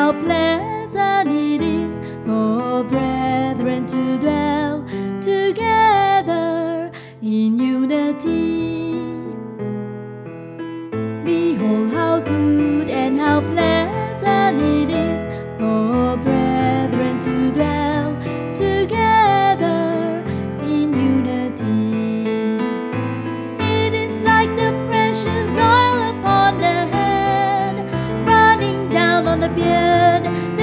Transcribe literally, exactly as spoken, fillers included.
how pleasant it is for brethren to dwell together in unity. Behold how good and how pleasant it is for brethren to dwell together in unity. It is like the precious oil upon the head, running down on the beard,